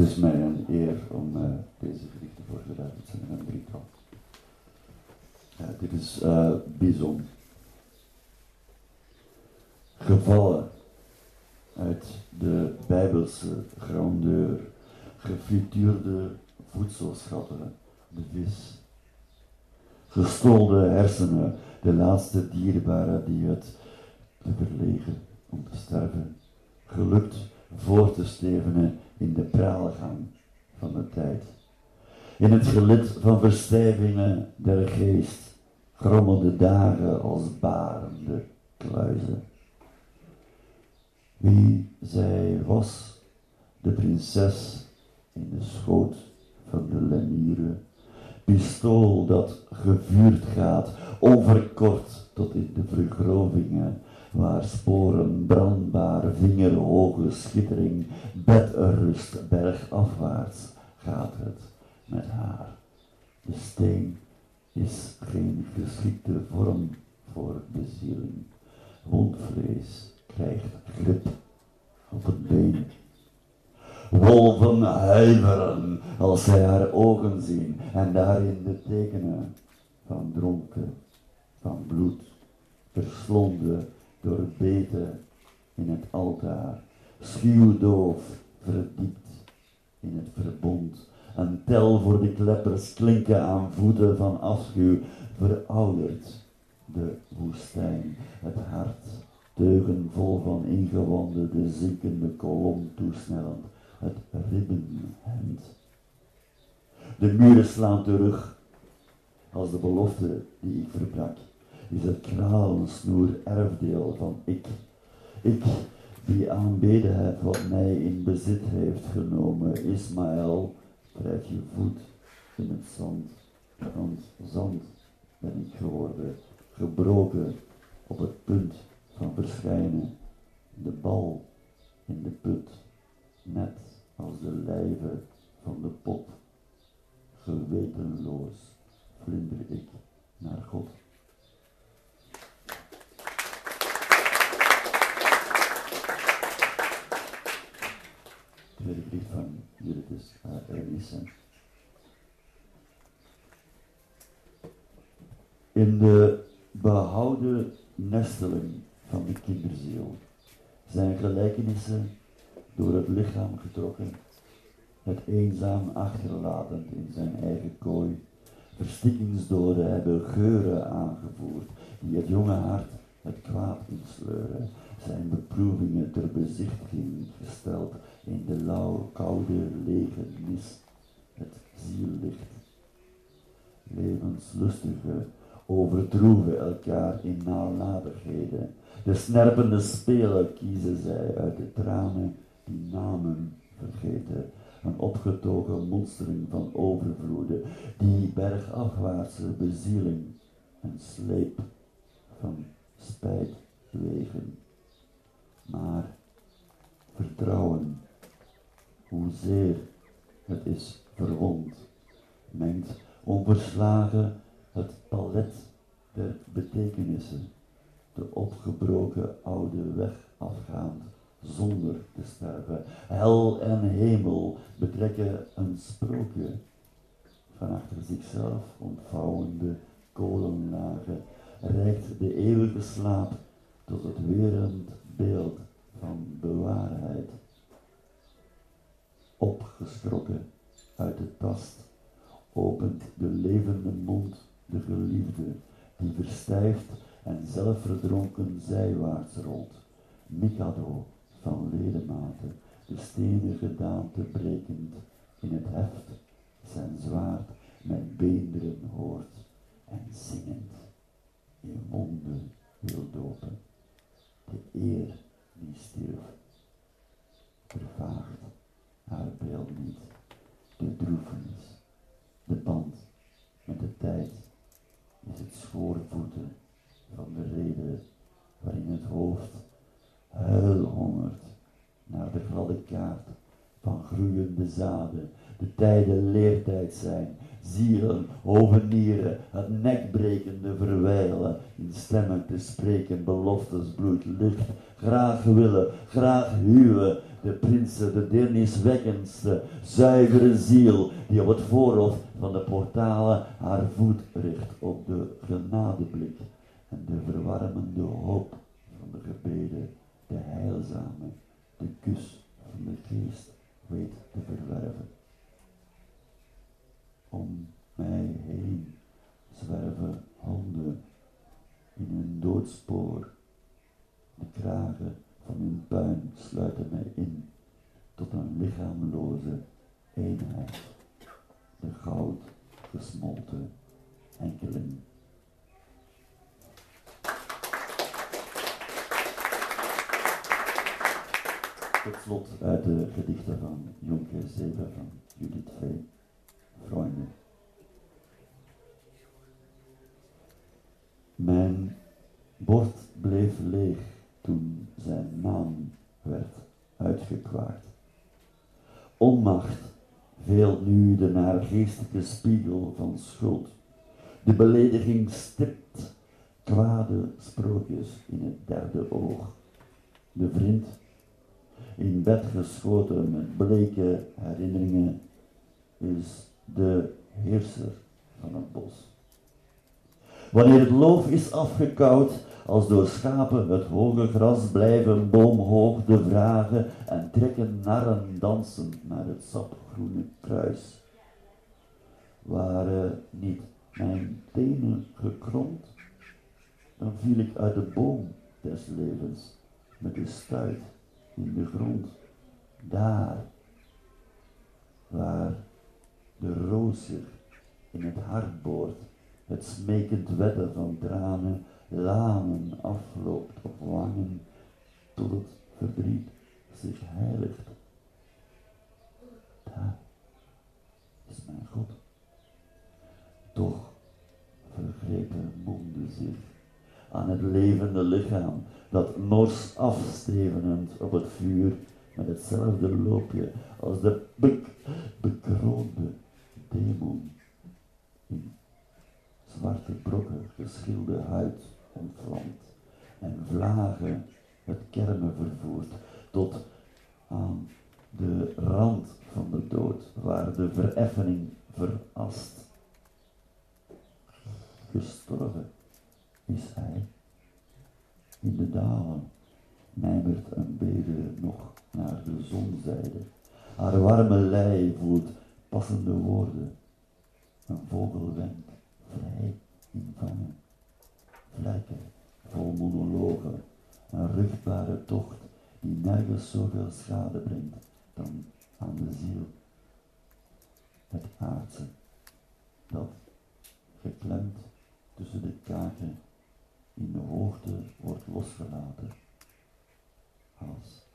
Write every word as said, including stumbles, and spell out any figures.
is mij een eer om uh, deze gedichten voor te lezen. Het zijn er een drietal. Uh, dit is uh, Bison. Gevallen uit de Bijbelse grandeur, gefrituurde voedselschatten, de vis. Gestolde hersenen, de laatste dierbare die het te verlegen om te sterven. Gelukt voor te stevenen in de praalgang van de tijd. In het gelid van verstijvingen der geest grommelden dagen als barende kluizen. Wie zij was, de prinses in de schoot van de lemieren, pistool dat gevuurd gaat, onverkort tot in de vergrovingen, waar sporen brandbaar, vingerhoge schittering, bedrust bergafwaarts gaat het met haar. De steen is geen geschikte vorm voor bezieling. Wondvlees krijgt grip op het been. Wolven huiveren als zij haar ogen zien en daarin de tekenen van dronken, van bloed, verslonden door beten in het altaar, schuwdoof verdiept in het verbond, een tel voor de kleppers klinken aan voeten van afschuw, verouderd de woestijn, het hart, teugen vol van ingewanden, de zinkende kolom toesnellend, het ribbenhemd. De muren slaan terug, als de belofte die ik verbrak, is het kralensnoer erfdeel van ik. Ik, die aanbeden heb wat mij in bezit heeft genomen. Ismaël, drijf je voet in het zand, want zand ben ik geworden, gebroken op het punt van verschijnen, de bal in de put, net als de lijve van de pop. Gewetenloos vlinder ik naar God. Tweede brief van Judith Ernissen. In de behouden nesteling van de kinderziel zijn gelijkenissen door het lichaam getrokken, het eenzaam achterlatend in zijn eigen kooi. Verstikkingsdoden hebben geuren aangevoerd die het jonge hart het kwaad insleuren, zijn beproevingen ter bezichtiging gesteld in de lauw, koude, lege nis, het ziellicht. Levenslustige overtroeven elkaar in nalatigheden. De snerpende spelen kiezen zij uit de tranen die namen vergeten. Een opgetogen monstering van overvloeden, die bergafwaartse bezieling en sleep van spijt wegen. Maar vertrouwen, hoezeer het is verwond, mengt onverslagen het palet der betekenissen, de opgebroken oude weg afgaand, zonder te sterven. Hel en hemel betrekken een sprookje, van achter zichzelf ontvouwende kolenlagen, reikt de eeuwige slaap tot het werend beeld van bewaarheid. Opgeschrokken uit de tast, opent de levende mond de geliefde, die verstijft en zelfverdronken zijwaarts rolt. Mikado van ledematen, de stenen gedaante brekend, in het heft zijn zwaard met beenderen hoort en zingend in wonden wil dopen. De eer die stierf, vervaagt haar beeld niet, de droefenis, de band met de tijd is het schoorvoeten van de rede waarin het hoofd huilhongert naar de gladde kaart van groeiende zaden. De tijden leertijd zijn, zielen, hovenieren, het nekbrekende verwijlen, in stemmen te spreken, beloftes bloeit licht, graag willen, graag huwen, de prinsen, de deerniswekkendste, zuivere ziel, die op het voorhof van de portalen haar voet richt op de genadeblik en de verwarmende hoop van de gebeden, de heilzame, de kus van de geest weet te verwerven. Om mij heen zwerven honden in hun doodspoor. De kragen van hun puin sluiten mij in tot een lichaamloze eenheid. De goud gesmolten enkeling. Tot slot uit de gedichten van Jonker zeven van Judith V. Vrienden. Mijn bord bleef leeg toen zijn naam werd uitgekwaard. Onmacht veelt nu de naargeestige spiegel van schuld. De belediging stipt kwade sprookjes in het derde oog. De vriend, in bed geschoten met bleke herinneringen, is de heerser van het bos. Wanneer het loof is afgekauwd, als door schapen het hoge gras blijven boomhoog de vragen en trekken narren dansend naar het sapgroene kruis. Waren niet mijn tenen gekromd, dan viel ik uit de boom des levens met de stuit in de grond. Daar, waar de roos zich in het hart boort, het smekend wedden van tranen, lanen afloopt op wangen, tot het verdriet zich heiligt. Daar is mijn God. Toch vergrepen monden zich aan het levende lichaam, dat nors afstevenend op het vuur met hetzelfde loopje als de bek bekroonde demon in zwarte brokken geschilde huid ontvlamt en vlagen het kermen vervoert tot aan de rand van de dood, waar de vereffening verast. Gestorven is hij. In de dalen mijmert een bede nog naar de zonzijde. Haar warme lei voelt passende woorden. Een vogel wenkt vrij in vangen. Vlekken vol monologen. Een ruchtbare tocht die nergens zoveel schade brengt dan aan de ziel. Het aardse dat geklemd tussen de kaken in de hoogte wordt losgelaten als